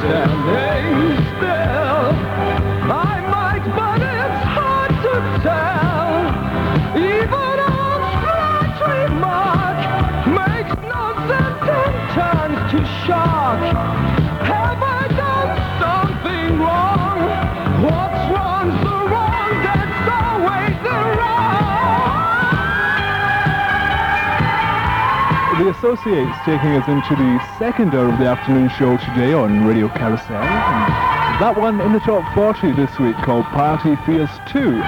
standing still. I might, but it's hard to tell. Even a slight remark makes no sense and turns to shock. Have I done something wrong? What's wrong's the wrong that's always the wrong. The Associates taking us into the second hour of the afternoon show today on Radio Carousel. And that one in the top 40 this week called Party Fears 2.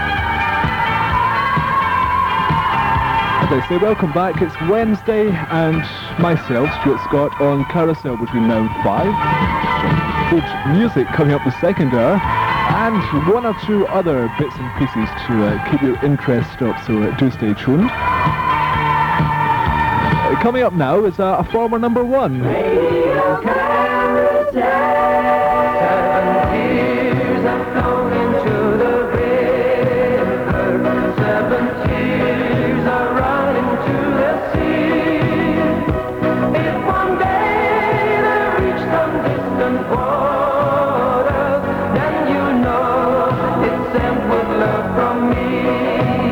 As I say, welcome back. It's Wednesday and myself, Stuart Scott, on Carousel between now and 5. Good music coming up the second hour. And one or two other bits and pieces to keep your interest up, so do stay tuned. Coming up now is a former number one. Radio Carousel. 7 tears have flown into the river. 7 tears are running to the sea. If one day they reach some distant waters, then you know it's sent with love from me.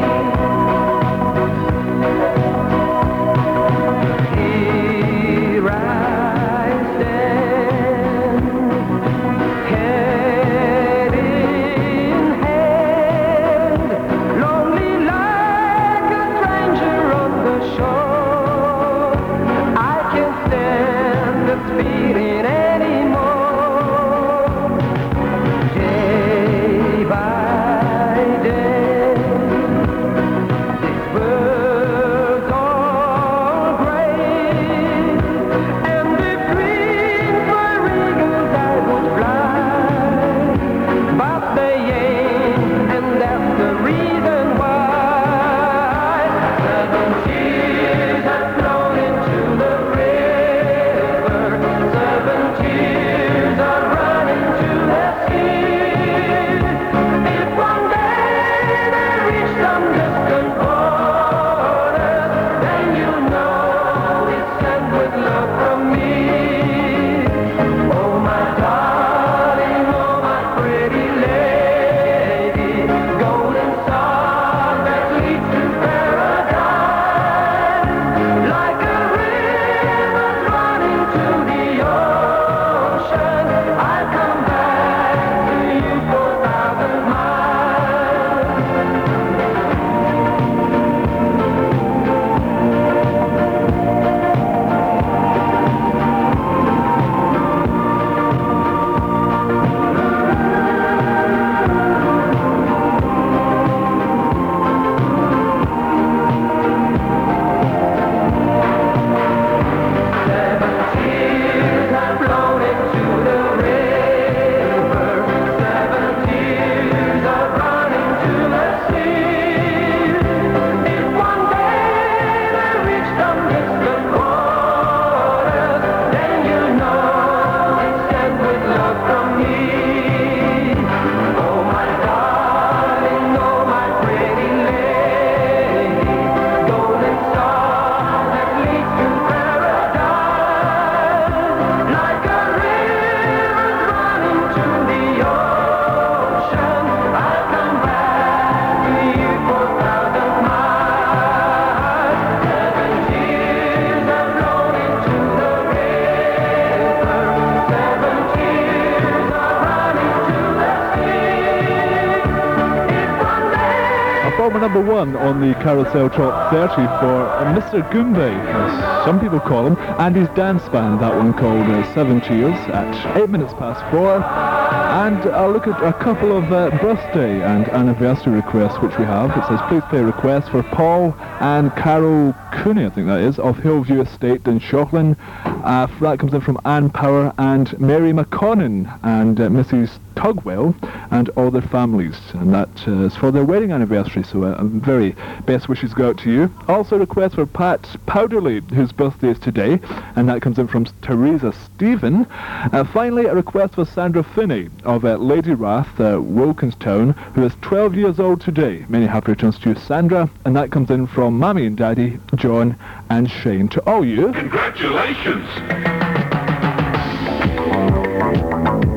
Number one on the Carousel Top 30 for Mr. Goombay, as some people call him, and his dance band, that one called 7 Tears, at 8 minutes past 4. And I'll look at a couple of birthday and anniversary requests which we have. It says, please play requests for Paul and Carol Cooney, I think that is, of Hillview Estate in Shocklin. That comes in from Ann Power and Mary McConnon and Mrs. Tugwell and all their families, and that is for their wedding anniversary, so very best wishes go out to you. Also a request for Pat Powderly, whose birthday is today, and that comes in from Teresa Stephen. Finally, a request for Sandra Finney of Lady Rath, Wilkinstown, who is 12 years old today. Many happy returns to you, Sandra, and that comes in from Mammy and Daddy, John and Shane. To all you, congratulations!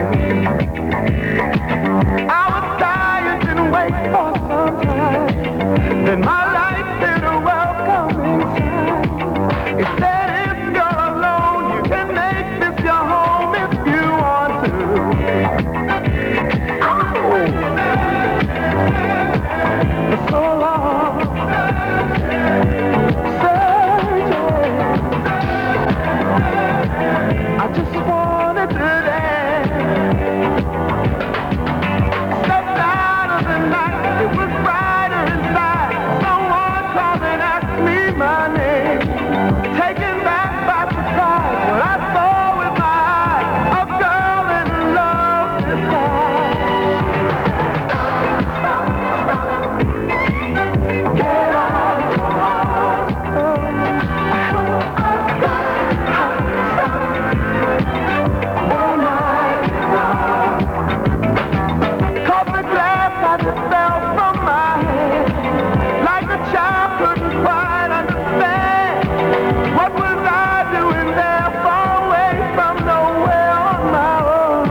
I was tired and wait for some time. Then my life did a welcoming sign. It said if you're alone, you can make this your home if you want to. For so long, searching, I just wanted to dance. Stepped out of the night, it was brighter inside. Someone called and asked me my name. Taken back by surprise, what I saw with my eyes, a girl in love this time. Get out of your heart. One night long. Caught the glass as it fell from my hand. Like a child couldn't quite understand. What was I doing there, far away from nowhere on my own?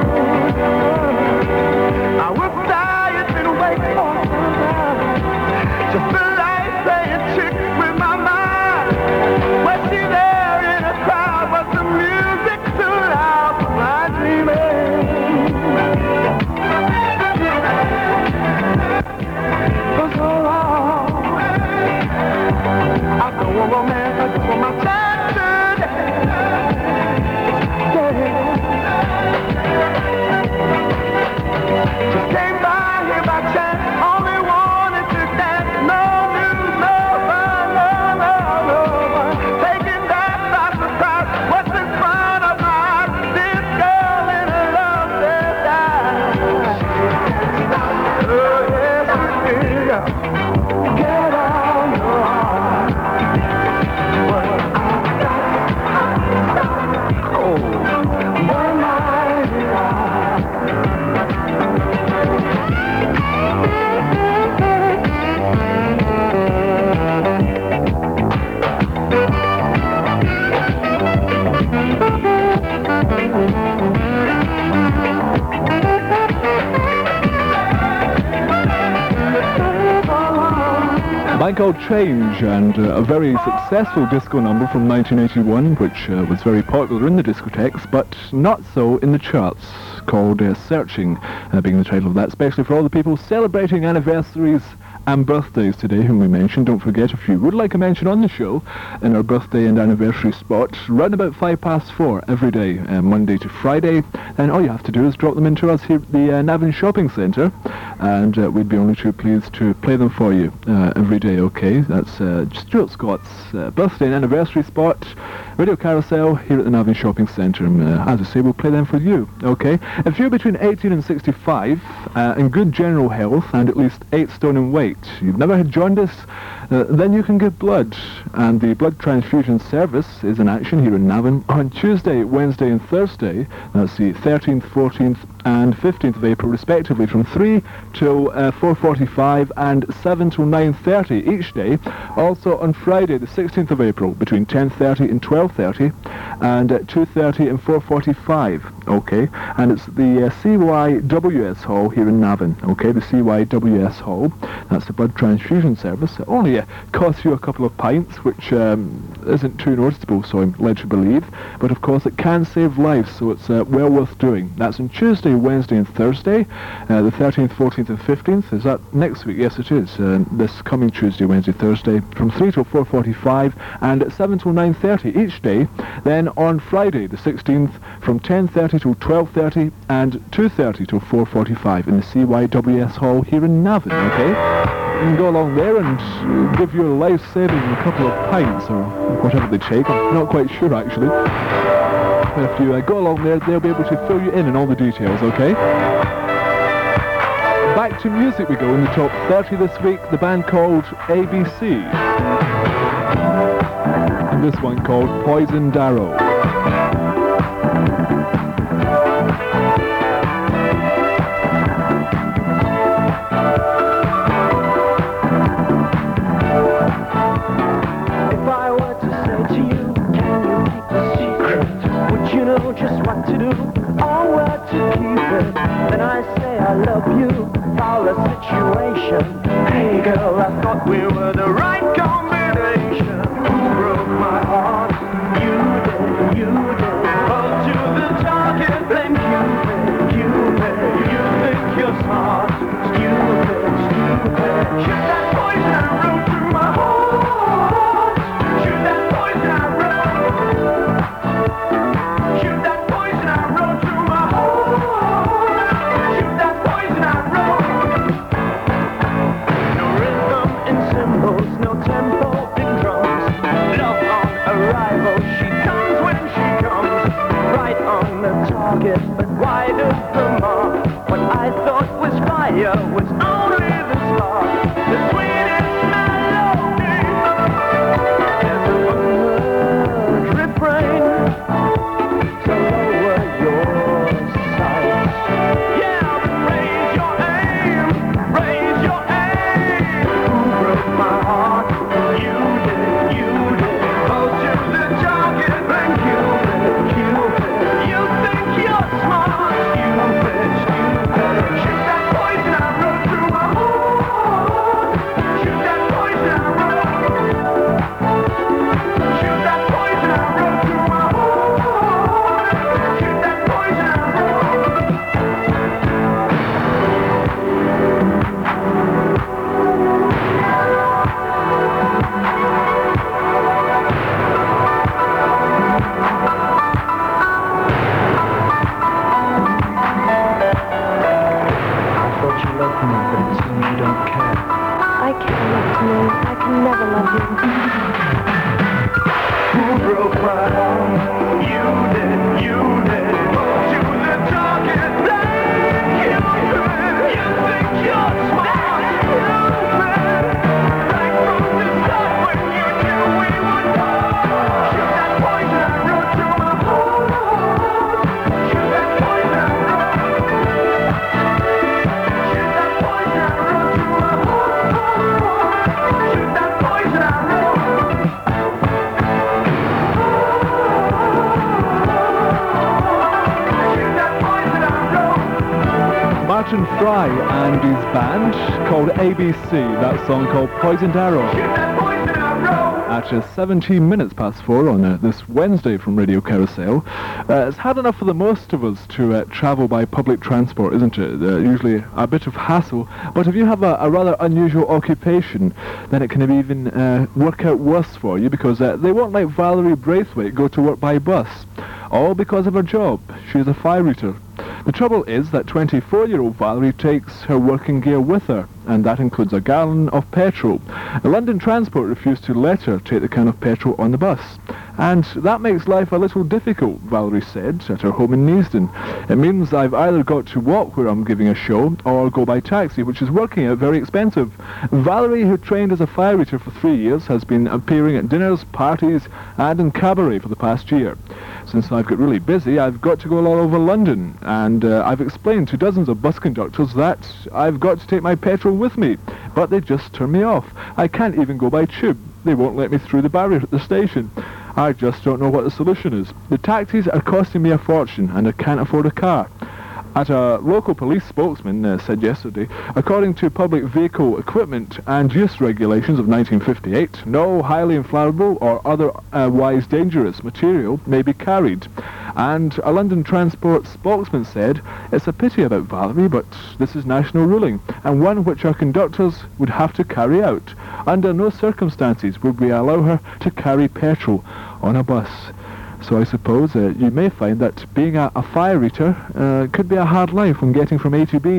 I was tired and waiting for some time. Just a light playing tricks with my mind. Was she there in a crowd? Was the music too loud for my dreaming? For so long, I don't want romance, I just want my time today. Just came by here by chance, only wanted to dance. No news, no fun, no fun. Taken back by surprise, what's in front of my eyes? This girl in love said die. Oh yes, you did. Get on your heart. Well, I got one night long. A band called Change, and a very successful disco number from 1981, which was very popular in the discotheques, but not so in the charts, called Searching, being the title of that, especially for all the people celebrating anniversaries and birthdays today, whom we mentioned. Don't forget, if you would like a mention on the show in our birthday and anniversary spot, round about 4:05 every day, Monday to Friday, then all you have to do is drop them into us here at the Navan Shopping Centre, and we'd be only too pleased to play them for you every day, okay? That's Stuart Scott's birthday and anniversary spot, Radio Carousel, here at the Navan Shopping Centre. As I say, we'll play them for you, okay? If you're between 18 and 65, in good general health, and at least 8 stone in weight, you've never had jaundice, then you can give blood, and the blood transfusion service is in action here in Navan on Tuesday, Wednesday and Thursday. That's the 13th, 14th and 15th of April respectively, from 3 till 4:45 and 7 till 9:30 each day. Also on Friday the 16th of April between 10:30 and 12:30 and 2:30 and 4:45, okay? And it's the CYWS Hall here in Navan, okay? The CYWS Hall, that's the blood transfusion service. It only costs you a couple of pints, which isn't too noticeable, so I'm led to believe, but of course it can save lives, so it's well worth doing. That's on Tuesday, Wednesday and Thursday, the 13th, 14th and 15th. Is that next week? Yes, it is. This coming Tuesday, Wednesday, Thursday, from 3 till 4:45 and 7 till 9:30 each day. Then on Friday, the 16th, from 10:30 till 12:30 and 2:30 till 4:45 in the CYWS Hall here in Navan, okay? You can go along there and give your life-saving a couple of pints, or whatever they take. I'm not quite sure, actually. If you go along there, they'll be able to fill you in on all the details, okay? Back to music we go. In the top 30 this week, the band called ABC. And this one called Poisoned Arrow. Just what to do or where to help you foul a situation. Hey girl, I thought we were the right combination. Who broke my heart? You did, you did. Hold to the target, blame Cupid, Cupid. You think you're smart, stupid, stupid. Shoot that poison arrow through my heart. Shoot that poison arrow. Shoot that poison arrow through my heart. Shoot that poison arrow. No rhythm in cymbals, no tempo in drums. Love on arrival, she comes when she comes. Right on the target, but wide of the mark. What I thought was fire was only the spark. The sweetest melody. There's a one-word refrain. So lower your sights. Yeah, but raise your aim. Raise your aim. Who broke my heart? You did, you did. Hold to the target, blame Cupid, Cupid. You think you're smart, stupid, stupid. Shoot that poison arrow through my heart. Shoot that poison arrow. Shoot that poison arrow through my heart. Shoot that poison arrow. I thought you loved me, but it seems you don't care. I can't love you. I can never love you. Who broke my heart? You did, you did. To the target, blame Cupid. You think you're smart, stupid. Right from the start when you knew we would part. Shoot that poison arrow through my heart. Shoot that poison arrow. Shoot that poison arrow through my heart. Shoot that poison arrow. Martin Fry and his band called ABC, that song called Poisoned Arrow. At 17 minutes past 4 on this Wednesday from Radio Carousel. It's hard enough for the most of us to travel by public transport, isn't it? Usually a bit of hassle, but if you have a rather unusual occupation, then it can even work out worse for you, because they won't let Valerie Braithwaite go to work by bus, all because of her job. She's a fire eater. The trouble is that 24-year-old Valerie takes her working gear with her, and that includes a gallon of petrol. The London Transport refused to let her take the can of petrol on the bus, and that makes life a little difficult, Valerie said at her home in Neasden. It means I've either got to walk where I'm giving a show, or go by taxi, which is working out very expensive. Valerie, who trained as a fire eater for 3 years, has been appearing at dinners, parties, and in cabaret for the past year. Since I've got really busy, I've got to go all over London, and I've explained to dozens of bus conductors that I've got to take my petrol with me, but they just turn me off. I can't even go by tube. They won't let me through the barrier at the station. I just don't know what the solution is. The taxis are costing me a fortune, and I can't afford a car. As a local police spokesman said yesterday, according to Public Vehicle Equipment and Use Regulations of 1958, no highly inflammable or otherwise dangerous material may be carried. And a London Transport spokesman said, it's a pity about Valerie, but this is national ruling, and one which our conductors would have to carry out. Under no circumstances would we allow her to carry petrol on a bus. So I suppose you may find that being a fire eater could be a hard life when getting from A to B.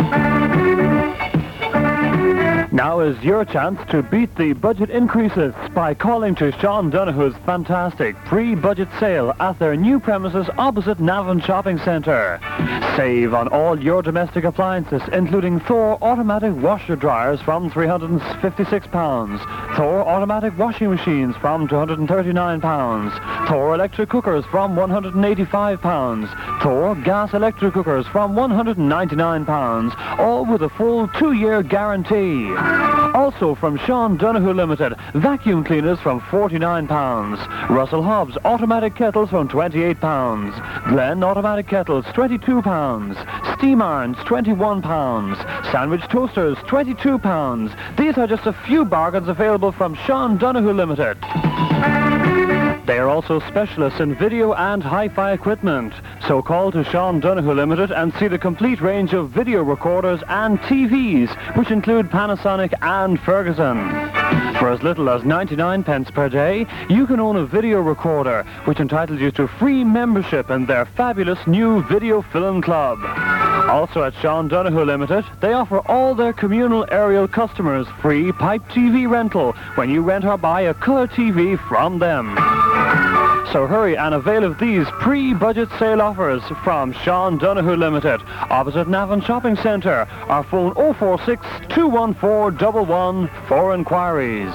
Now is your chance to beat the budget increases by calling to Sean Donoghue's fantastic pre-budget sale at their new premises opposite Navan Shopping Centre. Save on all your domestic appliances, including Thor automatic washer dryers from £356, Thor automatic washing machines from £239, Thor electric cookers from £185, Thor gas electric cookers from £199, all with a full 2-year guarantee. Also from Sean Donoghue Limited, vacuum cleaners from £49, Russell Hobbs automatic kettles from £28, Glen automatic kettles £22, steam irons, £21. Sandwich toasters, £22. These are just a few bargains available from Sean Donoghue Limited. They are also specialists in video and hi-fi equipment. So call to Sean Donoghue Limited and see the complete range of video recorders and TVs, which include Panasonic and Ferguson. For as little as 99 pence per day, you can own a video recorder, which entitles you to free membership in their fabulous new Video Film Club. Also at Sean Donoghue Limited, they offer all their communal aerial customers free pipe TV rental when you rent or buy a colour TV from them. So hurry and avail of these pre-budget sale offers from Sean Donoghue Limited, opposite Navan Shopping Centre, or phone 046 214 111 for inquiries.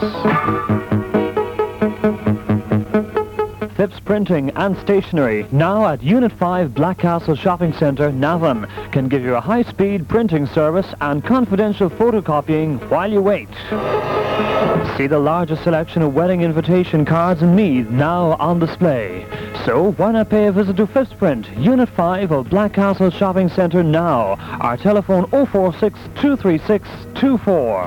Phipps Printing and Stationery, now at Unit 5 Blackcastle Shopping Centre, Navan, can give you a high-speed printing service and confidential photocopying while you wait. See the largest selection of wedding invitation cards in Meath now on display. So why not pay a visit to Phipps Print, Unit 5 of Blackcastle Shopping Centre now. Our telephone 046 236 24.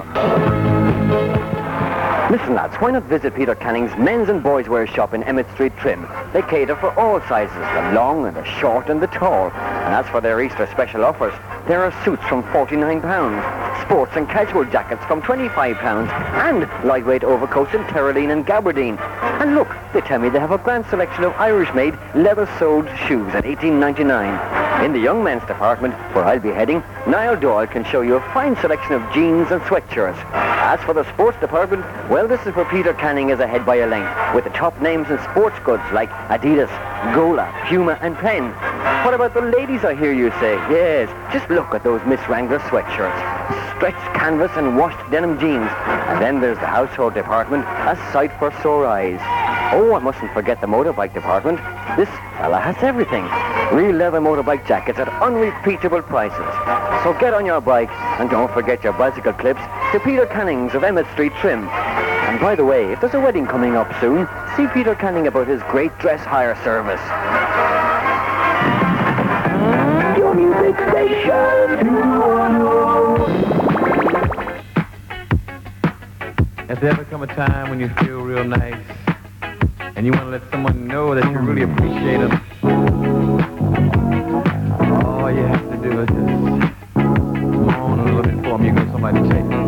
Listen, lads, why not visit Peter Canning's men's and boys' wear shop in Emmett Street, Trim? They cater for all sizes, the long and the short and the tall. And as for their Easter special offers, there are suits from £49, sports and casual jackets from £25, and lightweight overcoats in Tyrolean and Gabardine. And look, they tell me they have a grand selection of Irish-made, leather-soled shoes at $18.99. In the young men's department, where I'll be heading, Niall Doyle can show you a fine selection of jeans and sweatshirts. As for the sports department, well, this is where Peter Canning is ahead by a length, with the top names in sports goods like Adidas, Gola, Puma and Penn. What about the ladies, I hear you say? Yes, just look at those Miss Wrangler sweatshirts. Stretched canvas and washed denim jeans. And then there's the household department, a sight for sore eyes. Oh, I mustn't forget the motorbike department. This fella has everything. Real leather motorbike jackets at unrepeatable prices. So get on your bike and don't forget your bicycle clips to Peter Canning's of Emmett Street, Trim. And by the way, if there's a wedding coming up soon, see Peter Canning about his great dress hire service. Your music station. Has there ever come a time when you feel real nice and you want to let someone know that you really appreciate them? All you have to do is just moan a little bit for them. You get somebody to take it.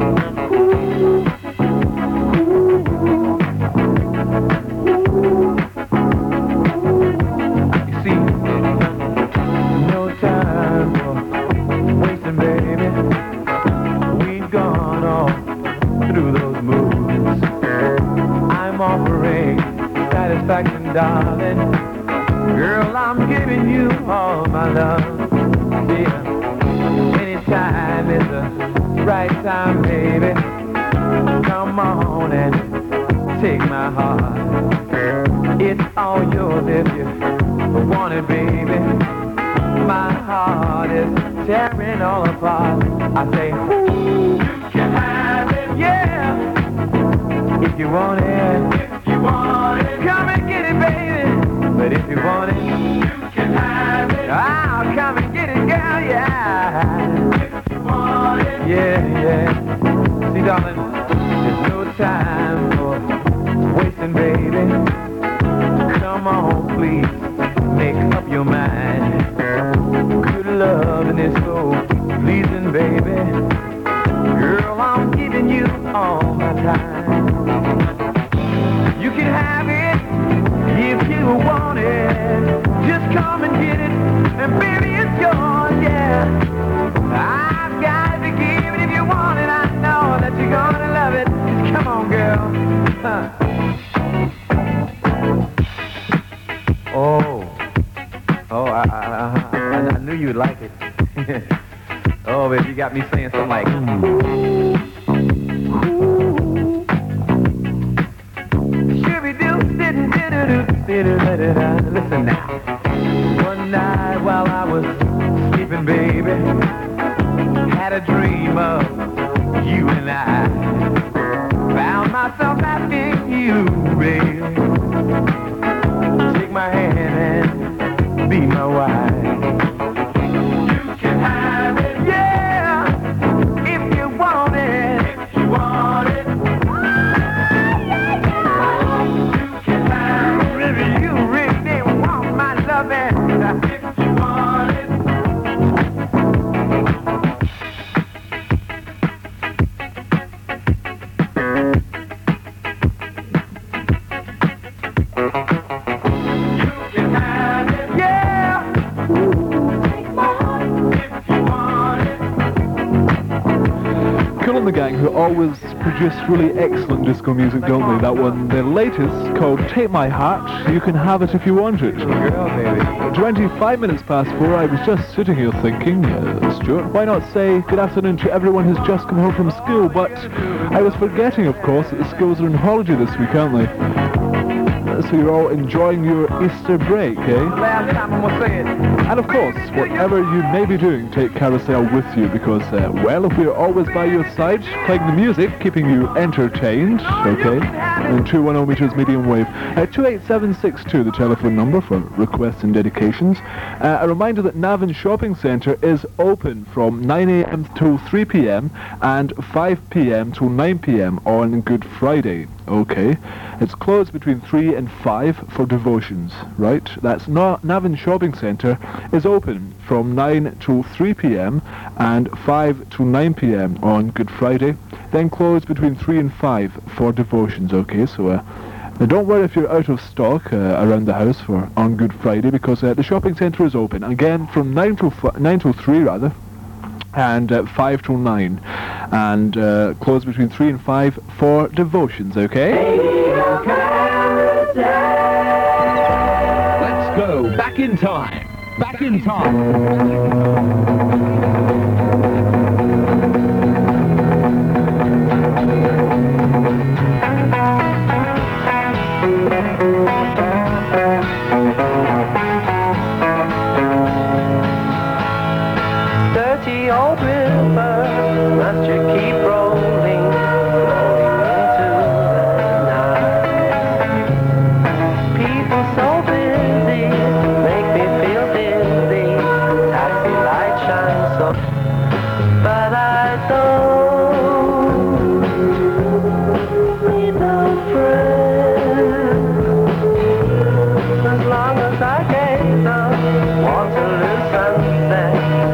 You see, no time for wasting, baby. We've gone all through those moves. I'm offering satisfaction, darling. Girl, I'm giving you all my love. Yeah, anytime is the right time, baby. Come on and take my heart. It's all yours if you want it, baby. My heart is tearing all apart. I say, you can have it, yeah. If you want it, come and get it, baby. But if you want it, you can have it. I'll come and get it, girl, yeah. If you want it, yeah. See, darling, there's no time for wasting, baby. Come on, please, make up your mind. Good loving is so pleasing, baby. Girl, I'm giving you all my time. You can have it if you want it. Just come and get it, and baby, it's yours, yeah. I've got to give it if you want it. I know that you're gonna love it. Just come on, girl. I knew you'd like it. Oh, baby, you got me saying something like, listen now. One night while I was sleeping, baby, had a dream of you and I. Found myself asking you, baby, take my hand and be my wife. You can have and the gang who always produce really excellent disco music, don't they? That one, their latest, called Take My Heart, You Can Have It If You Want It. Girl, baby. 25 minutes past 4, I was just sitting here thinking, Stuart, why not say good afternoon to everyone who's just come home from school? But I was forgetting, of course, that the schools are on holiday this week, aren't they? So you're all enjoying your Easter break, eh? Last time I'm gonna say it. And of course, whatever you may be doing, take Carousel with you because, well, if we're always by your side, playing the music, keeping you entertained, okay? And 210 meters medium wave. 28762, the telephone number for requests and dedications. A reminder that Navan Shopping Centre is open from 9 a.m. till 3 p.m. and 5 p.m. till 9 p.m. on Good Friday. Okay. It's closed between 3 and 5 for devotions, right? That's not Navan Shopping Centre is open from 9 till 3 p.m. and 5 till 9 p.m. on Good Friday, then closed between 3 and 5 for devotions, okay? So now don't worry if you're out of stock around the house for on Good Friday because the shopping centre is open, again from 9 till 3 rather, and 5 till 9, and closed between 3 and 5 for devotions, okay? Let's go back in time. Back in time. Dirty old river, must you keep rolling, rolling into the night. People so busy, make me feel dizzy, taxi light shines so, but I don't need no friend, as long as I gaze on Waterloo sunset.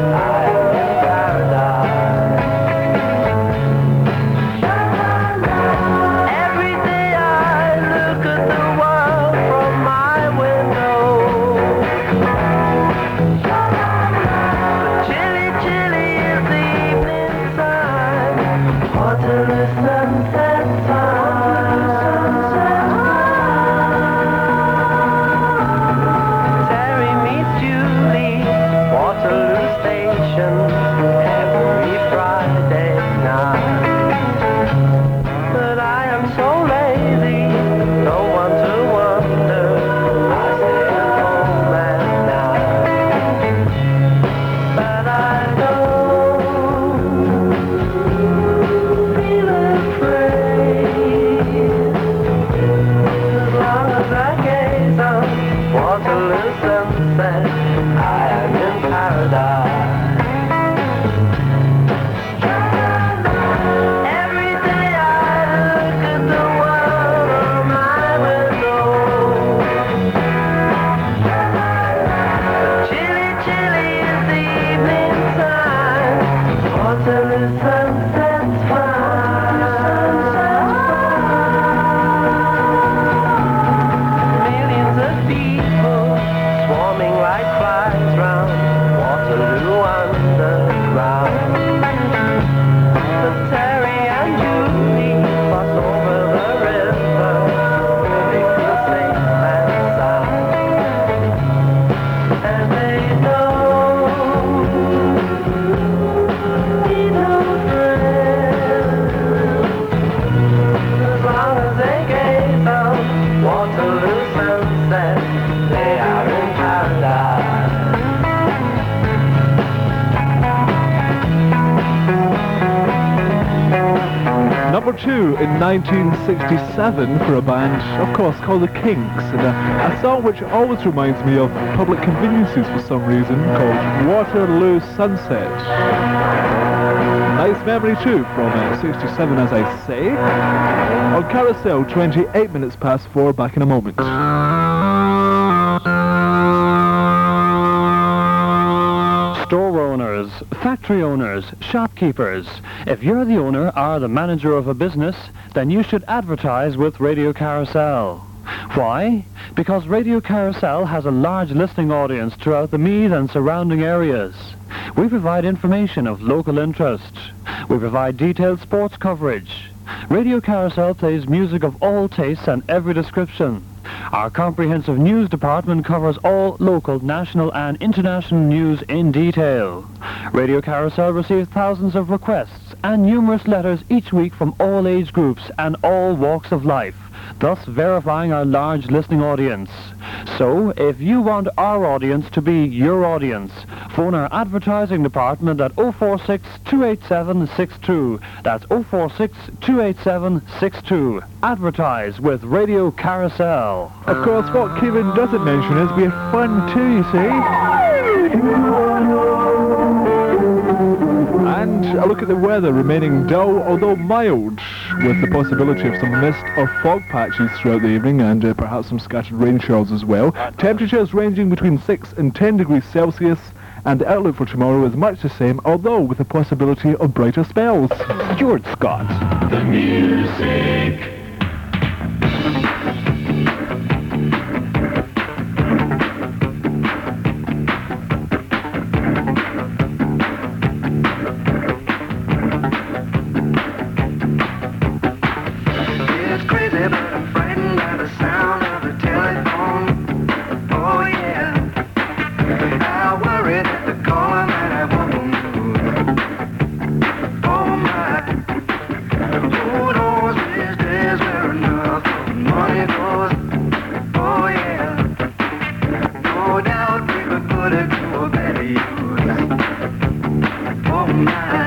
Number 2 in 1967 for a band, of course, called The Kinks, and a song which always reminds me of public conveniences for some reason, called Waterloo Sunset. Nice memory too from 67, as I say. On Carousel, 28 minutes past 4, back in a moment. Store owners, factory owners, shopkeepers. If you're the owner or the manager of a business, then you should advertise with Radio Carousel. Why? Because Radio Carousel has a large listening audience throughout the Meath and surrounding areas. We provide information of local interest. We provide detailed sports coverage. Radio Carousel plays music of all tastes and every description. Our comprehensive news department covers all local, national and international news in detail. Radio Carousel receives thousands of requests and numerous letters each week from all age groups and all walks of life, thus verifying our large listening audience. So, if you want our audience to be your audience, phone our advertising department at 046-287-62. That's 046-287-62. Advertise with Radio Carousel. Of course, what Kevin doesn't mention is we have fun too, you see. And a look at the weather remaining dull, although mild, with the possibility of some mist or fog patches throughout the evening and perhaps some scattered rain showers as well. Temperatures ranging between 6 and 10 degrees Celsius, and the outlook for tomorrow is much the same, although with the possibility of brighter spells. Stuart Scott. The music. It's crazy, but I'm frightened by the sound of the telephone. Oh yeah, I worry that the caller might have one mood. Oh my, who knows these days where enough money goes. Oh yeah, no doubt we could put it to a better use. Oh my.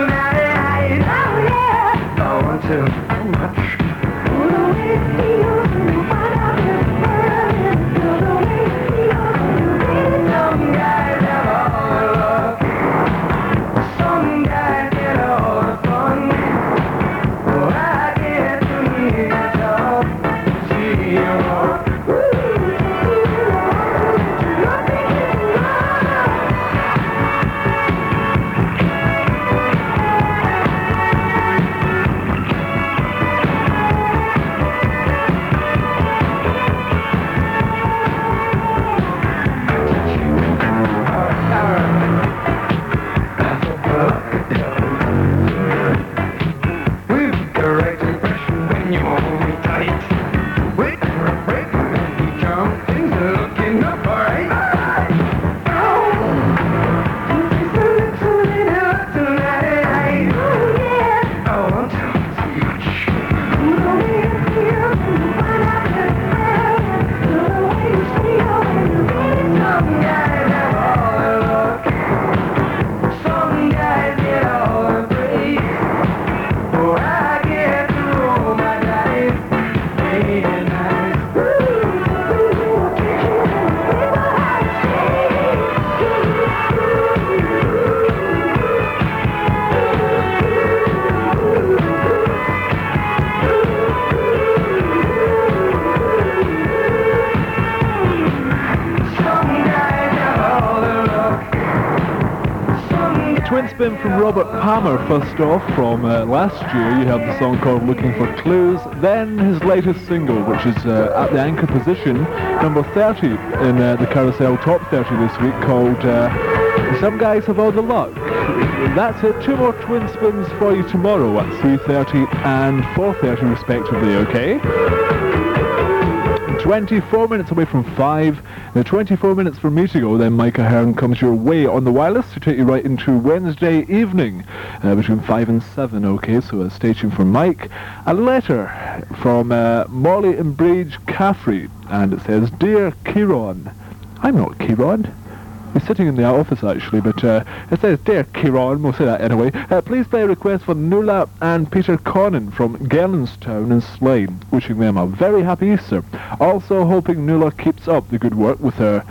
Too much. twin spin from Robert Palmer first off from last year. You have the song called Looking for Clues. Then his latest single, which is at the anchor position, number 30 in the Carousel Top 30 this week, called Some Guys Have All the Luck. That's it. Two more twin spins for you tomorrow at 3:30 and 4:30 respectively, okay? 24 minutes away from 5. 24 minutes for me to go, then Mike Ahern comes your way on the wireless to take you right into Wednesday evening between 5 and 7, okay? So stay tuned for Mike. A letter from Molly in Bridge Caffrey, and it says, Dear Kieran, I'm not Kieran. He's sitting in the office actually, but it says, Dear Kieran, we'll say that anyway. Please play a request for Nuala and Peter Connon from Gellinstown in Slane. Wishing them a very happy Easter. Also hoping Nuala keeps up the good work with her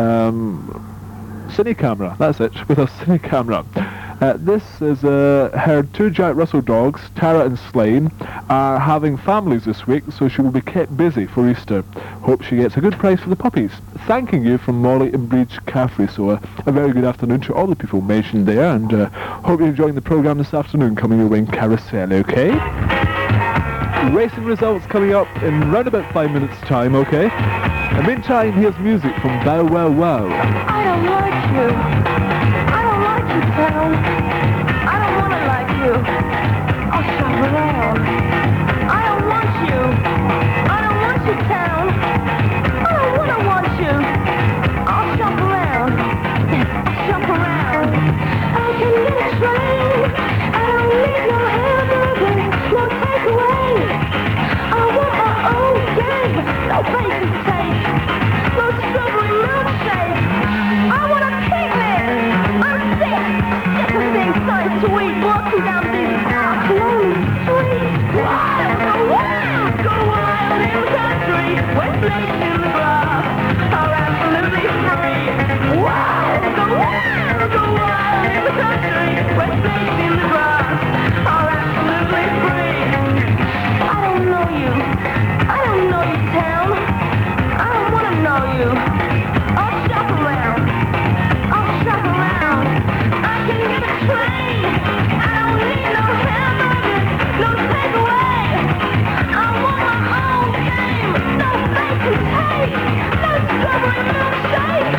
cine camera. That's it, with her cine camera. This is her two Jack Russell dogs, Tara and Slane, are having families this week, so she will be kept busy for Easter. Hope she gets a good price for the puppies. Thanking you from Molly in Bridge Caffrey. So a very good afternoon to all the people mentioned there, and hope you're enjoying the programme this afternoon coming your way in Carousel, okay? Racing results coming up in round about 5 minutes time, okay? In the meantime, here's music from Bow Wow Wow. I don't like you. I don't like you, town. I don't want to like you. I'll shop around. I don't want you. I don't want you, town. I don't want you. I'll shop around. I'll shop around. I can get a train. I don't need no hamburger, no takeaway. I want my own game, no bacon taste, no strawberry milkshake. I want a picnic. I'm sick of being so sweet, walking down these lonely streets. Wild, go wild in the country, when snakes in the grass are absolutely free. Wild, go wild in the country, when snakes in the grass are absolutely free. I don't know you. I don't know you, town. I don't want to know you. I'll shop around. I'll shop around. I can get a train. I don't need no hamburger, no takeaway. I want my own game. No bacon taste, no strawberry milkshake.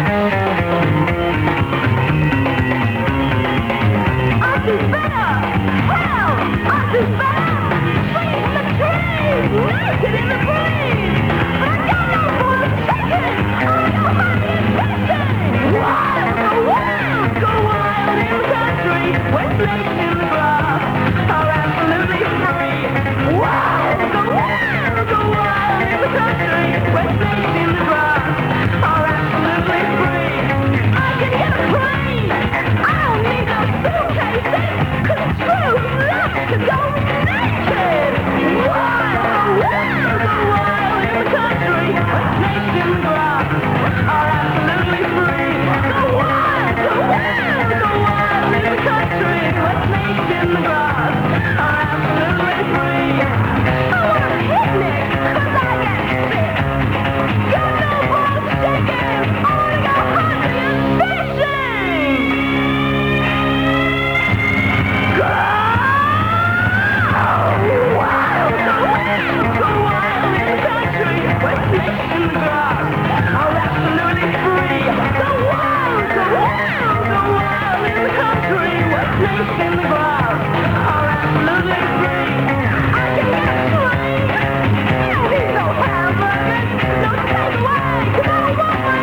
I do better. Hell, I do better. Free in the trees, naked in the breeze. But I got no more chicken. I know my nutrition. Wild, go wild in the country, when snakes in the grass are absolutely free. Wild, go wild in the country, when snakes in the grass are absolutely free. I can get a plane. I don't need no suitcases, 'cause true love to go naked. Wild, go wild in the country, when snakes in the grass are absolutely free. Go wild in the country, when snakes in the grass are absolutely free. I want a picnic, 'cause I get sick. Got no more chicken. I wanna go hunting and fishing. Go wild in the country, when snakes in the grass are absolutely free. Go wild in the country, when snakes in the grass are absolutely free. I can get a train. I don't need no hamburgers, no takeaway, 'cause I want my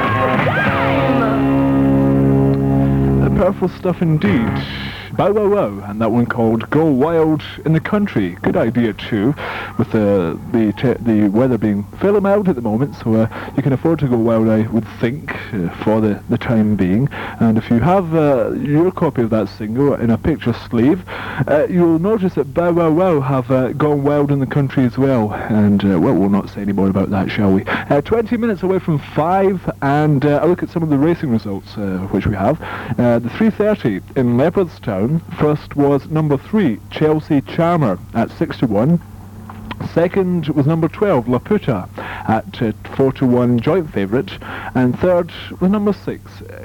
own game. Powerful stuff indeed. Bow Wow Wow, and that one called Go Wild in the Country. Good idea too, with the weather being fairly mild at the moment, so you can afford to go wild, I would think, for the time being. And if you have your copy of that single in a picture sleeve, you'll notice that Bow Wow Wow have gone wild in the country as well. And well, we'll not say any more about that, shall we? 20 minutes away from 5, and a look at some of the racing results which we have. The 3:30 in Leopardstown. First was number 3, Chelsea Charmer at 6-1. Second was number 12, Laputa at 4-1 joint favourite. And third was number 6,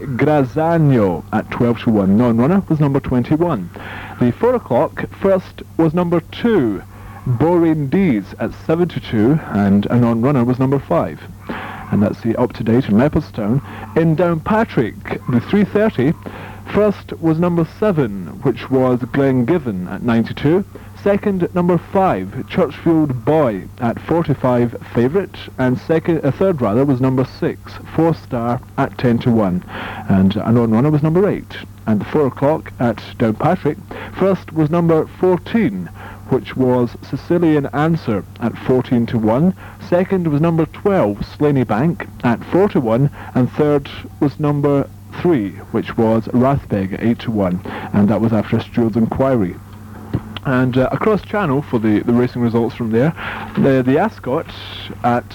Grazagno at 12-1. Non-runner was number 21. The 4 o'clock first was number 2, Borindies at 7-2, and a non-runner was number 5. And that's the up-to-date in Leopardstown. In Downpatrick, the 3:30, first was number 7, which was Glengiven at 92. Second, number 5, Churchfield Boy at 45 favourite, and third was number 6, 4 Star at 10-1, and a non-runner was number 8. And the 4 o'clock at Downpatrick, first was number 14, which was Sicilian Answer at 14-1. Second was number 12, Slaney Bank at 4-1, and third was number 3, which was Rathbeg at 8-1, and that was after a steward's inquiry. And across channel for the racing results from there, the Ascot at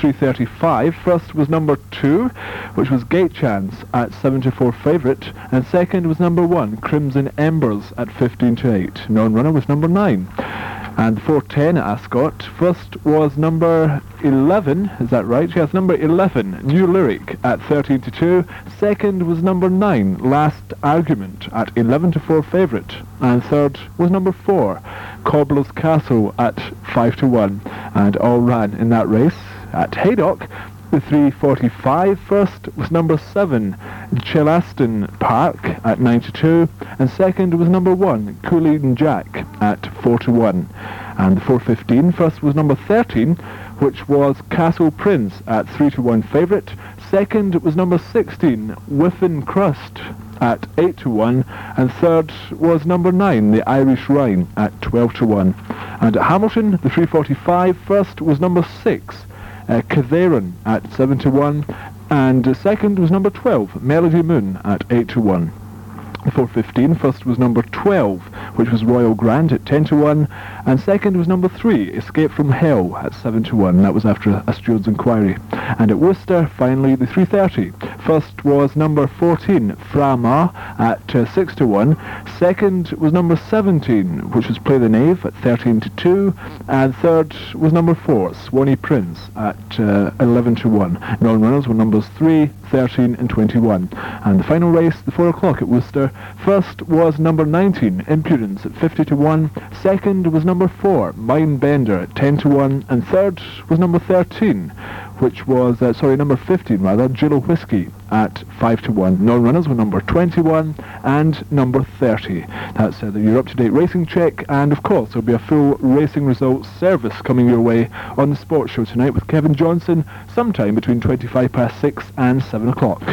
3:35. First was number 2, which was Gate Chance at 7-4 favourite, and second was number 1, Crimson Embers at 15-8. Non-runner was number 9. And 4:10 at Ascot. First was number 11, is that right? Yes, number 11, New Lyric at 13-2. Second was number 9, Last Argument at 11-4 favourite. And third was number 4, Cobbler's Castle at 5-1. And all ran in that race. At Haydock, the 3:45 first was number 7, Chelaston Park at 9-2, and second was number 1, Coolin Jack at 4-1. And the 4:15 first was number 13, which was Castle Prince at 3-1 favourite. Second was number 16, Whiffin Crust at 8-1, and third was number 9, the Irish Rhine at 12-1. And at Hamilton, the 3:45 first was number 6, Catharon at 7-1, and second was number 12, Melody Moon at 8-1. The 4:15 first was number 12, which was Royal Grant at 10-1, and second was number 3, Escape from Hell at 7-1. That was after a steward's inquiry. And at Worcester, finally, the 3:30. First was number 14, Frama at 6-1. Second was number 17, which was Play the Knave at 13-2, and third was number 4, Swanee Prince at 11-1. Non-runners were numbers 3, 13 and 21. And the final race, the 4 o'clock at Worcester, first was number 19, Impudence at 50-1. Second was number 4, Mindbender at 10-1, and third was number 13, which was, number 15 rather, Jillo Whiskey at 5-1. Non-runners were number 21 and number 30. That's your up-to-date racing check, and of course there'll be a full racing results service coming your way on the Sports Show tonight with Kevin Johnson, sometime between 6:25 and 7 o'clock.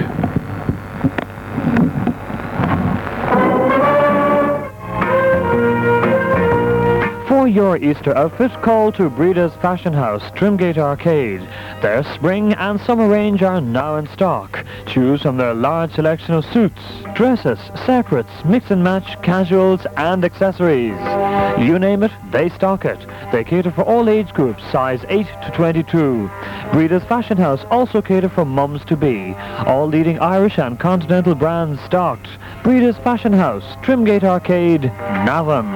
For your Easter outfit, call to Breeders Fashion House, Trimgate Arcade. Their spring and summer range are now in stock. Choose from their large selection of suits, dresses, separates, mix and match, casuals and accessories. You name it, they stock it. They cater for all age groups, size 8 to 22. Breeders Fashion House also cater for mums-to-be. All leading Irish and continental brands stocked. Breeders Fashion House, Trimgate Arcade, Navan.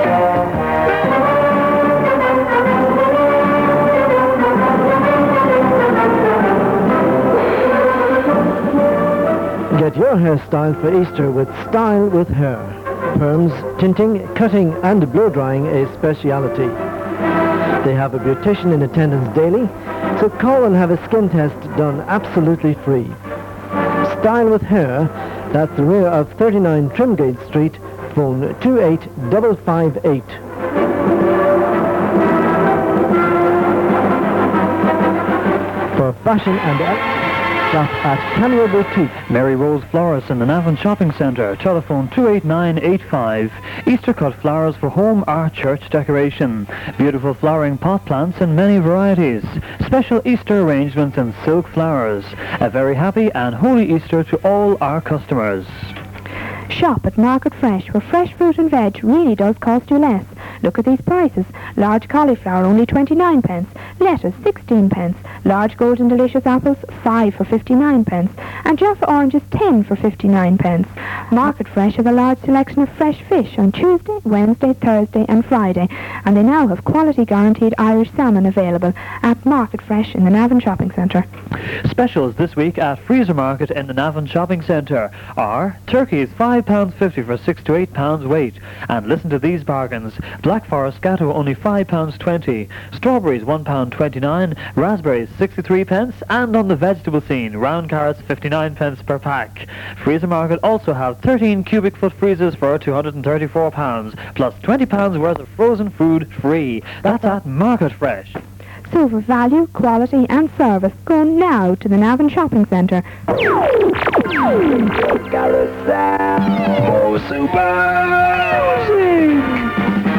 Get your hairstyle for Easter with Style with Hair. Perms, tinting, cutting and blow-drying a speciality. They have a beautician in attendance daily, so call and have a skin test done absolutely free. Style with Hair, that's the rear of 39 Trimgate Street, phone 28558. For fashion and shop at Cameo Boutique. Mary Rose Florist in the Navan Shopping Centre. Telephone 28985. Easter cut flowers for home or church decoration. Beautiful flowering pot plants in many varieties. Special Easter arrangements in silk flowers. A very happy and holy Easter to all our customers. Shop at Market Fresh, where fresh fruit and veg really does cost you less. Look at these prices. Large cauliflower only 29 pence. Lettuce 16 pence. Large Golden Delicious apples, 5 for 59 pence. And Jaffa oranges, 10 for 59 pence. Market Fresh have a large selection of fresh fish on Tuesday, Wednesday, Thursday and Friday. And they now have quality guaranteed Irish salmon available at Market Fresh in the Navan Shopping Centre. Specials this week at Freezer Market in the Navan Shopping Centre are turkeys £5.50 for 6 to 8 pounds weight. And listen to these bargains. Black Forest Gatto only £5.20. Strawberries £1.29. Raspberries 63 pence. And on the vegetable scene, round carrots 59 pence per pack. Freezer Market also have 13 cubic foot freezers for £234, plus £20 worth of frozen food free. That's at Market Fresh. So for value, quality and service, go now to the Navan Shopping Centre. Carousel for super music.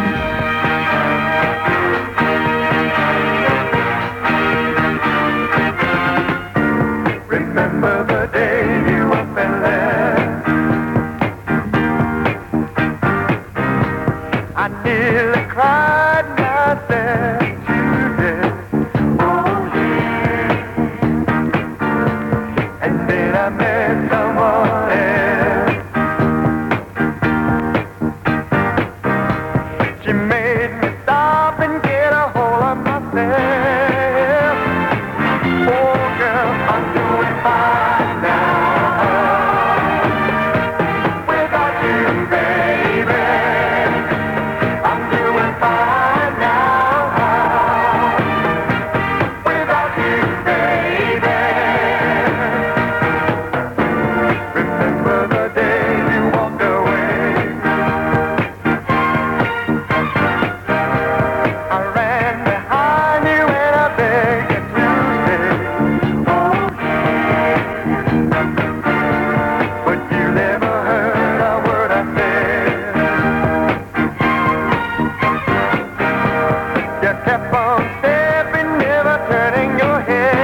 Remember the day you up and left. I nearly cried myself to death. Oh yeah. And then I met someone else. She made me stop and get a hold of myself. Oh girl, I'm doing fine now. Without you, baby, I'm doing fine now. Without you, baby. Remember the day you walked away. I ran behind you and I begged you to stay. Oh yeah. But you never heard a word I said. You kept on stepping, never turning your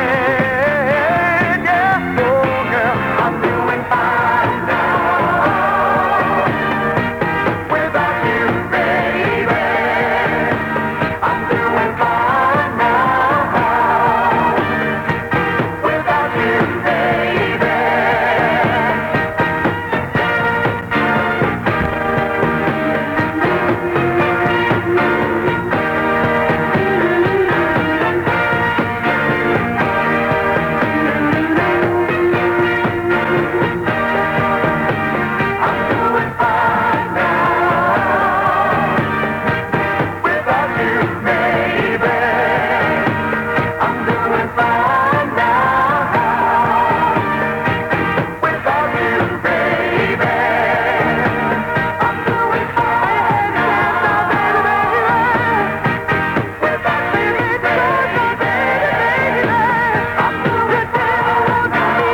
head. Yeah, oh girl, I'm doing fine now. Without you, baby, I'm doing fine now. Without you, baby. I'm doing fine now. Without you, baby. I'm doing fine now. Without you, baby. I'm doing fine now, baby. Without you, baby. I'm doing fine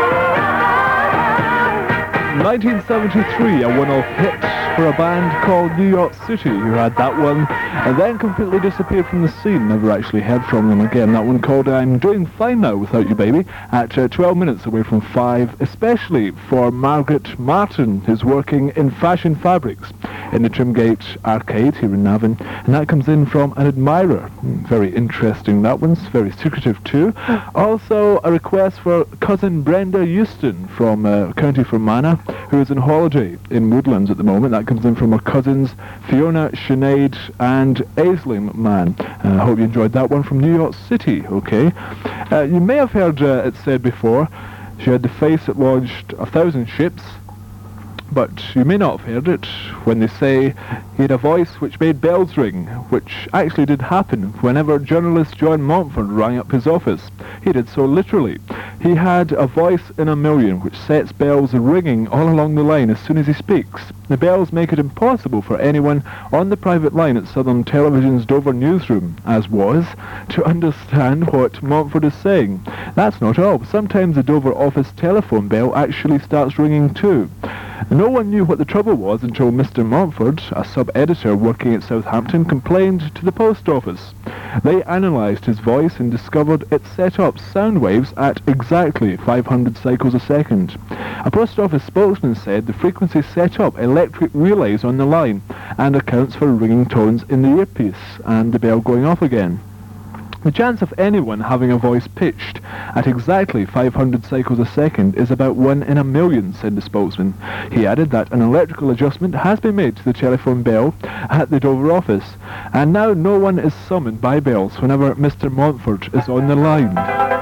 now. 1973, a one-off hit for a band called New York City, who had that one and then completely disappeared from the scene. Never actually heard from them again. That one called I'm Doing Fine Now Without You Baby, at 12 minutes away from 5, especially for Margaret Martin, who's working in fashion fabrics in the Trimgate Arcade here in Navan, and that comes in from an admirer. Very interesting, that one's very secretive too. Also a request for cousin Brenda Euston from County Fermanagh, who is on holiday in Woodlands at the moment. That comes in from her cousins Fiona, Sinead and Aisling McMahon. I hope you enjoyed that one from New York City, okay? You may have heard it said before, she had the face that launched 1,000 ships, but you may not have heard it when they say he had a voice which made bells ring, which actually did happen whenever journalist John Montford rang up his office. He did so literally. He had a voice in a million which sets bells ringing all along the line as soon as he speaks. The bells make it impossible for anyone on the private line at Southern Television's Dover newsroom, as was, to understand what Montford is saying. That's not all. Sometimes the Dover office telephone bell actually starts ringing too. No one knew what the trouble was until Mr. Montford, a sub-editor working at Southampton, complained to the post office. They analysed his voice and discovered it set up sound waves at exactly 500 cycles a second. A post office spokesman said the frequency set up electric relays on the line and accounts for ringing tones in the earpiece and the bell going off again. The chance of anyone having a voice pitched at exactly 500 cycles a second is about 1 in a million, said the spokesman. He added that an electrical adjustment has been made to the telephone bell at the Dover office, and now no one is summoned by bells whenever Mr. Montfort is on the line.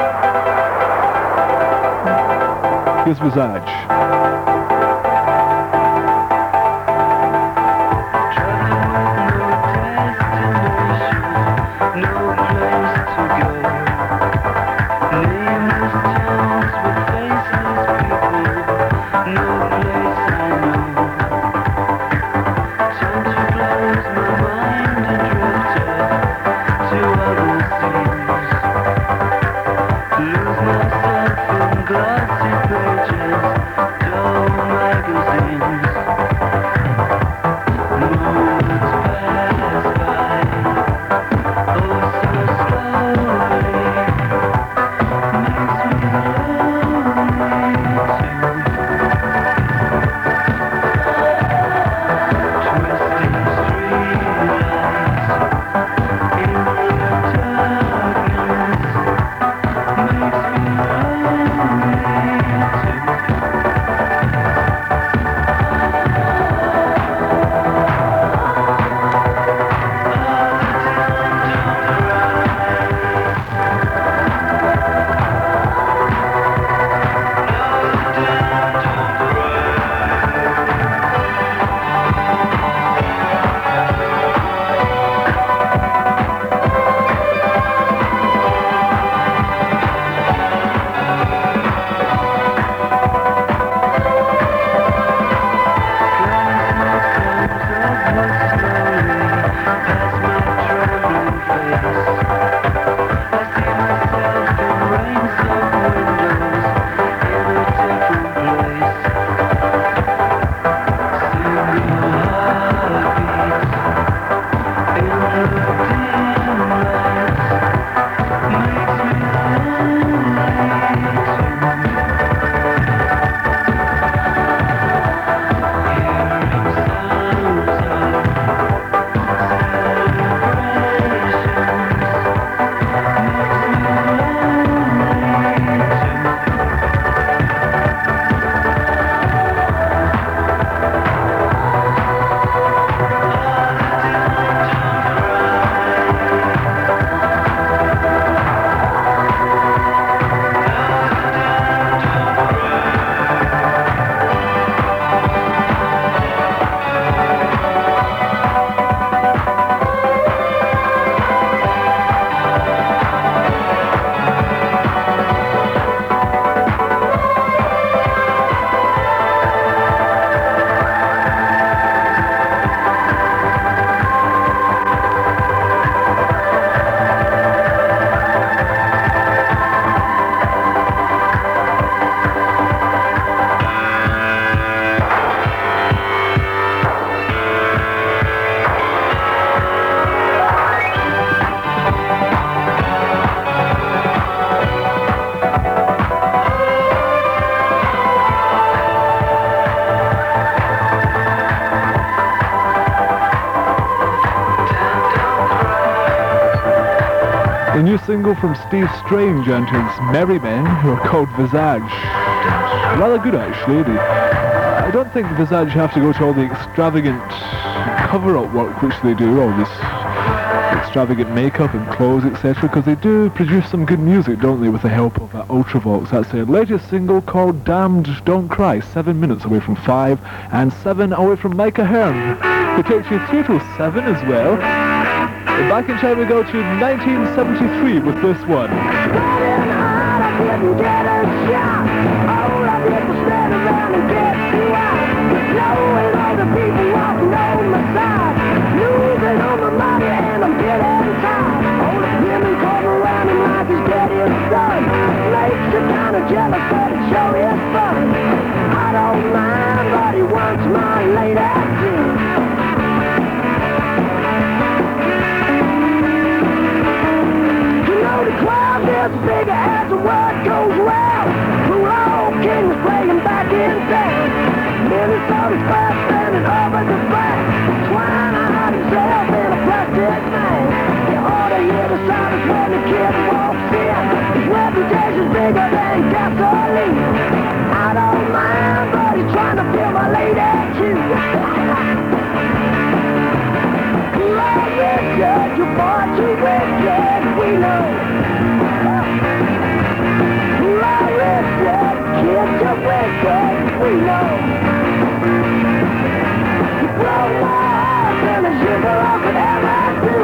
Here's Visage. The new single from Steve Strange and his Merry Men, who are called Visage. Rather good, actually. I don't think Visage have to go to all the extravagant cover-up work which they do, all this extravagant makeup and clothes, etc., because they do produce some good music, don't they, with the help of Ultravox. That's their latest single called Damned Don't Cry, 7 minutes away from 5, and 7 away from Micah Hearn, who takes you through till 7 as well. Back in time we go to 1973 with this one. Bigger as the word goes round. Hello, King's playing back in town. Minnesota's fast standing over the back. Trying to hide himself in a plastic man. You ought to hear the sound of when the bigger than gasoline. I don't mind, but he's trying to fill my lady too. Well, Richard, you're far too wicked, we know. Well, Richard, kid, you're wicked, we know. You broke my heart and a shiver I could ever do.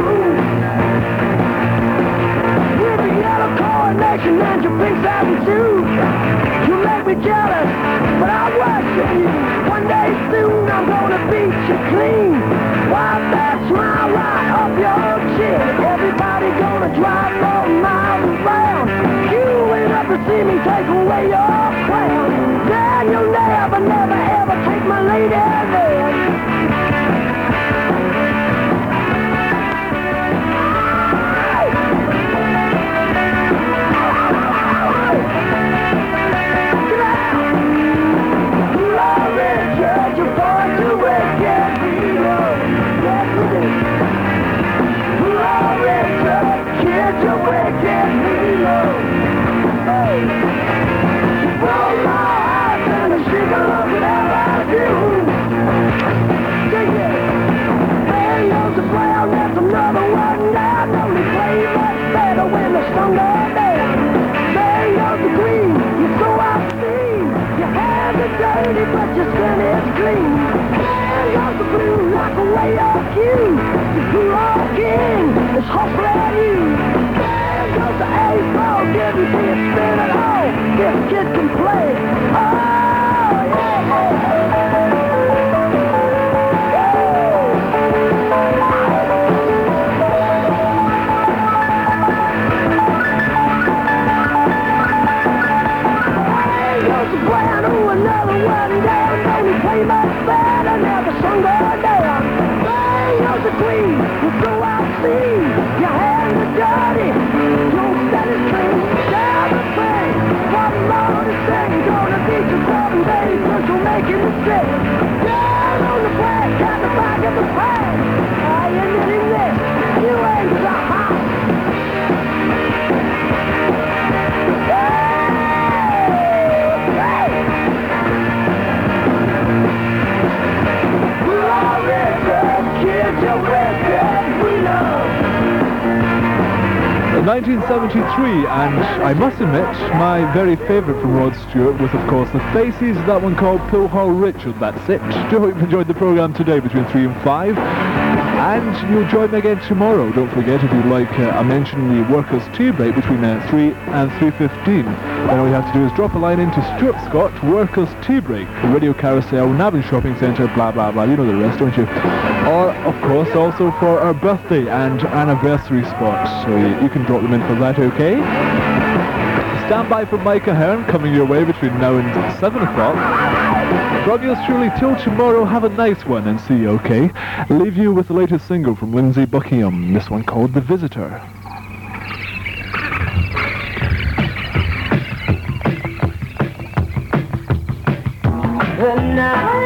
With a yellow coronation and your pink satin suit. You make me jealous, but I worship you. One day soon I'm gonna beat you clean. Why, that's my right up your chin. Everybody gonna drive 4 miles around. Queuing up to see me take away your crown. Then you'll never, never, ever take my lady there. But your skin is clean. And goes the blue, knock away your cue. The blue walking is hustling you. And goes the A-ball, didn't see it spin at all. This kid can play. Oh, yeah. Another one down, don't he play much better, now the sun goes down. Bang, you're the queen, you go out see, your hands are dirty, don't set it clean. Down the thing, one more to sing, gonna teach you 7 days, but you're making me sick. Down on the black, got the back of the pan. Are you knitting this? You ain't so hot. In 1973, and I must admit, my very favourite from Rod Stewart was, of course, The Faces, that one called Pull Hall Richard. That's it. Do hope you've enjoyed the programme today between 3 and 5. And you'll join me again tomorrow. Don't forget, if you'd like, I mentioned the Workers' Tea Break between 3 and 3:15. Then all you have to do is drop a line into Stuart Scott, Workers' Tea Break, Radio Carousel, Navan Shopping Centre, blah, blah, blah. You know the rest, don't you? Or, of course, also for our birthday and anniversary spots. So you can drop them in for that, okay? Stand by for Micah Hearn coming your way between now and 7 o'clock. From yours truly till tomorrow, have a nice one and see you, okay? Leave you with the latest single from Lindsey Buckingham, this one called The Visitor. The night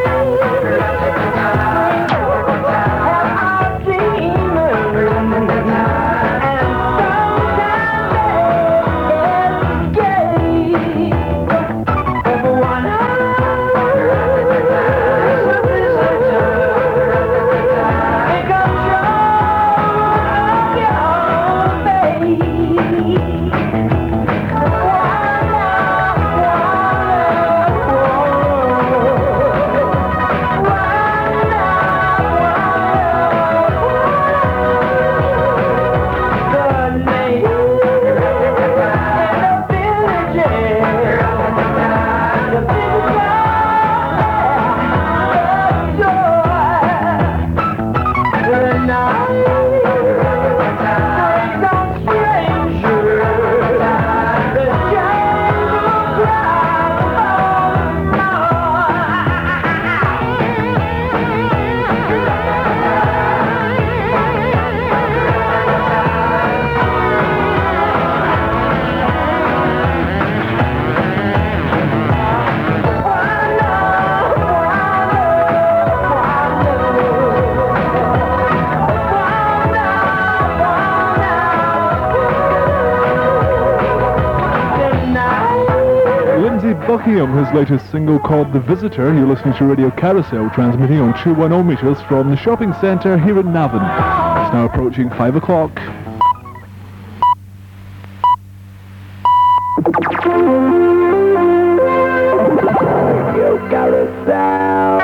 Lindsay Buckingham, his latest single called The Visitor. You're listening to Radio Carousel, transmitting on 210 metres from the shopping centre here in Navan. It's now approaching 5 o'clock. Radio Carousel.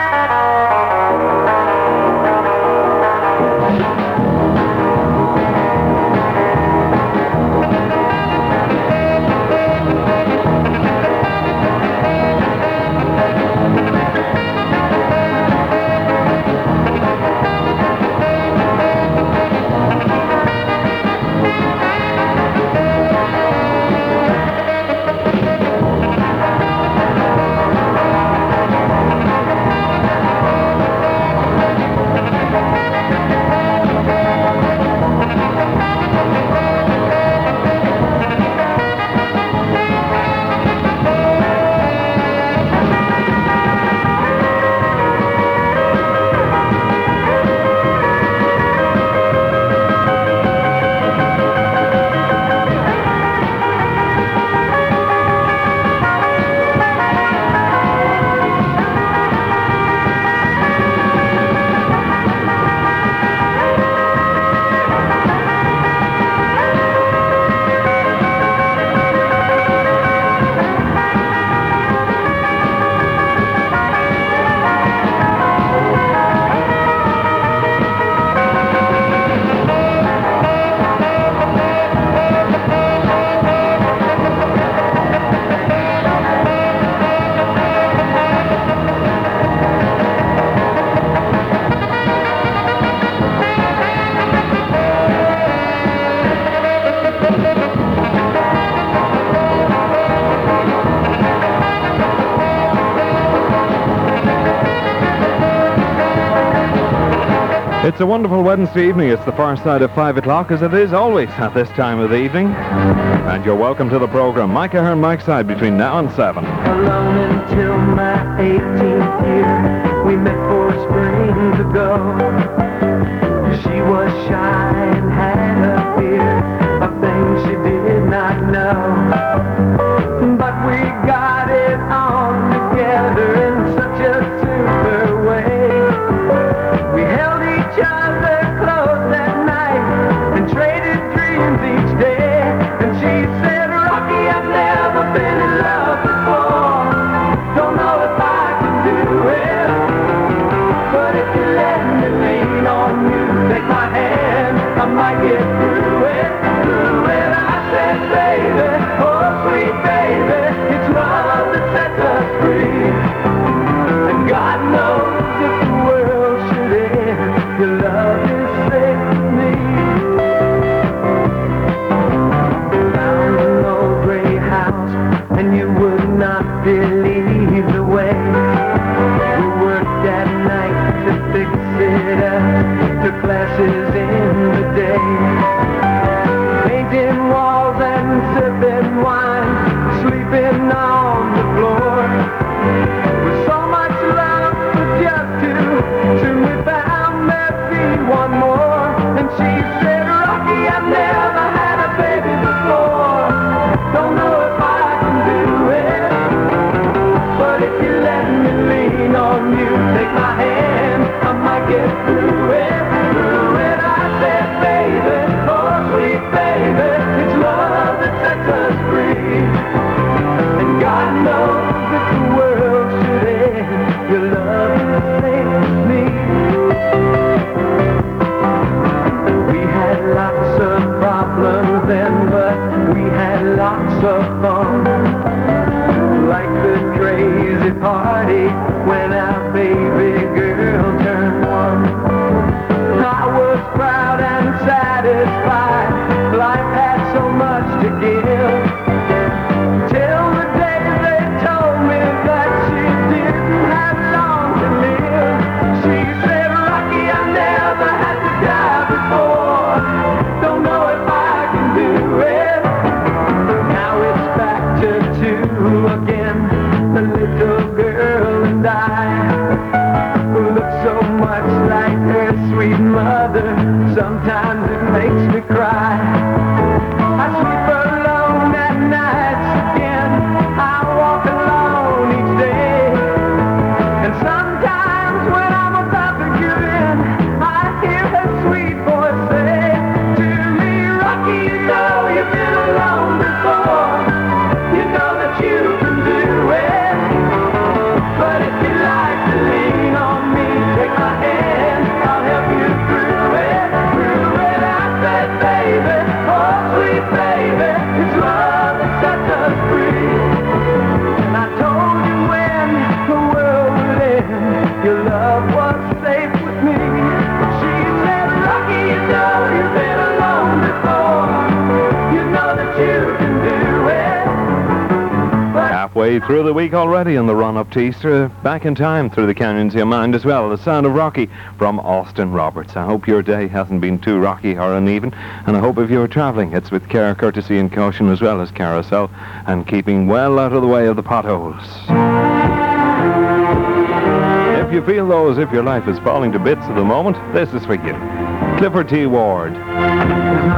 It's a wonderful Wednesday evening. It's the far side of 5 o'clock, as it is always at this time of the evening. And you're welcome to the program. Mike Ahern, Mike Side, between now and 7. Alone until my 18th year. We met 4 springs ago. She was shy and had a fear of things she did not know. But we got it on together in such a super way. We held each other close at night and traded dreams each day. And she said, Rocky, I've never been in love before. Don't know if I can do it. But if you let me lean on you, take my hand, I might get through it. Through it, I said, baby, oh sweet baby, it's love that sets us free. And God knows if the world should end, your love is safe with me. Found an old gray house, and you would not believe the way we worked at night to fix it up, took classes in the day, painting walls and sipping wine, sleeping on the floor. With so much love for just two, soon we found there'd be one more. And she said, Rocky, I've never had a baby before. Don't know if I can do it. But if you let me lean on you, take my hand, I might get through it. Through it, I said, baby, oh sweet baby, it's love that sets us free. And God knows if the world should end, your love is safe with me. We had lots of problems then, but we had lots of fun. Like the crazy party when our baby girl turned 1. I was proud and satisfied, life had so much to give. Till the day they told me that she didn't have long to live. She said, Rocky, I never had to die before. Don't know if I can do it. Now it's back to 2 again, the little girl and I, who look so much like her sweet mother. Sometimes it makes me cry. I sleep alone halfway through the week already in the run-up to Easter. Back in time through the canyons of your mind as well. The sound of Rocky from Austin Roberts. I hope your day hasn't been too rocky or uneven, and I hope if you're travelling, it's with care, courtesy and caution as well as carousel, and keeping well out of the way of the potholes. If you feel though as if your life is falling to bits at the moment, this is for you. Clifford T. Ward. There's